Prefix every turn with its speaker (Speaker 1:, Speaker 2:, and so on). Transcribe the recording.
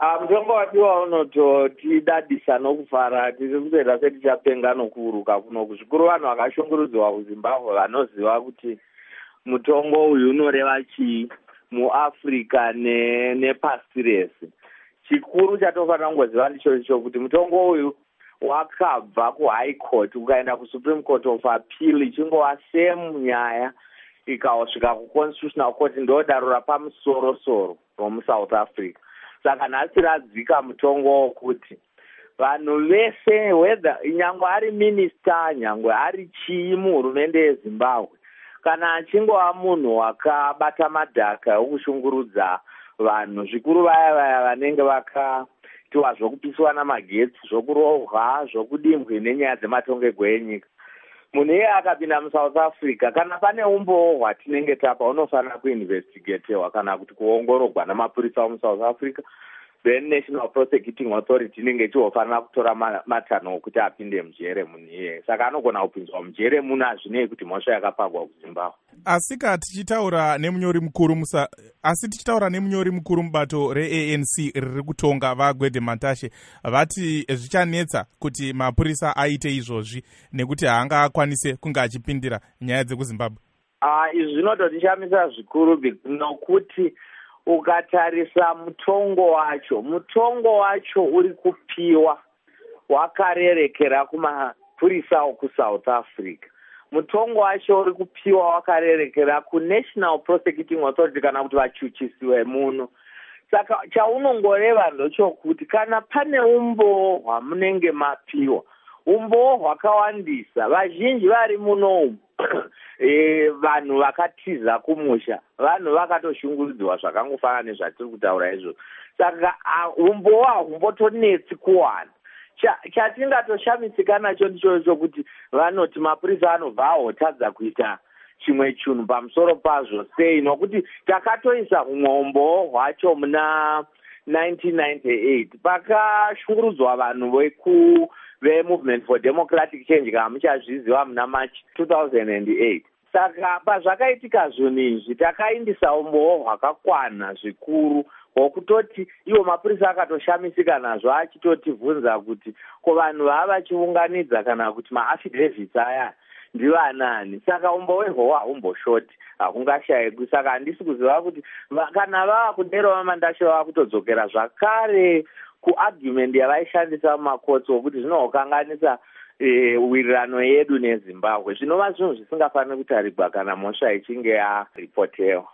Speaker 1: Mutongo wadiwa unototidadisa nokufara. Tiri kutoita setichapenga nokuuruka kunoku. Zvikuru vanhu vakashungurudziwa kuZimbabwe vanoziva kuti mutongo uyu unoreva chii muAfrica nepasi rese. Chikuru chatofanira kungoziva ndicho kuti mutongo uyu wakabva kuHigh Court ukaenda kuSupreme Court of Appeal ichingova same nyaya ikasvika kuConstitutional Court ndodaro rapamusoro-soro romuSouth Africa. Saka nhasi radzika mutongo wokuti vanhu vese whether nyangwe ari minista nyangwe ari chii muhurumende yeZimbabwe kana achingova munhu wakabata madhaka okushungurudza vanhu zvikuru vaya vanenge vakatiwa zvokupiswa namagetsi zvokurohwa zvokudimbwi nenyaya dzematongegwe enyika. Munhu iye akapinda muSouth Africa kana pane umbowo hwatinenge tapa unofanira kuinvestigatewa kana kuti kuongorogwa namapurisa muSouth Africa. Then National Prosecuting Authority inenge ichifanira kutora matanho okuti apinde mujere munhu iye. Saka anogona kupinzwa mujere muno hazvinei kuti mhosva yakapagwa kuZimbabwe.
Speaker 2: Asi tichitaura nemunyori mukuru mubato reANC riri kutonga vaGwede Mantashe vati zvichanetsa kuti mapurisa aite izvozvi nekuti haanga akwanise kunge achipindira nyaya dzekuZimbabwe.
Speaker 1: Izvi zvinototishamisa zvikuru nokuti ukatarisa mutongo wacho uri kupiwa wakarerekera kumapurisa okuSouth Africa. Mutongo wacho uri kupiwa wakarerekera kuNational Prosecuting Authority kana kuti vachuchisi vemuno. Saka chaunongoreva ndochokuti kana pane umbowo hwamunenge mapiwa, umbowo hwakawandisa, vazhinji vari muno vanhu vakatiza kumusha, vanhu vakatoshungurudziwa zvakangofanana nezvatiri kutaura izvo. Saka umbowo hahumbotonetsi kuwana. Chatingatoshamitsika nacho ndicho kuti vanoti mapurisa anobva ahotadza kuita chimwe chinhu pamusoro pazvo sei, nokuti takatoisa umbowo hwacho muna 1998 pakashungurudzwa vanhu veMovement for Democratic Change kana muchazviziva muna March 2008. Saka pazvakaitika zvinhu izvi takaindisa umbowo hwakakwana zvikuru hwokutoti iwo mapurisa akatoshamisika nazvo achitotibvunza kuti ko vanhu vava vachiunganidza kana kuti maafidevhits aya ndivanani. Saka umbowo ihwohwo hahumboshoti, hakungashayikwi. Saka handisi kuziva kuti kana vava kudero vaMandashe vava kutodzokera zvakare kuargument yavaishandisa mumakotsi wokuti zvinokanganisa wirirano yedu neZimbabwe. Zvinova zvinhu zvisingafaniri kutarigwa kana mhosva ichinge yaripotewa.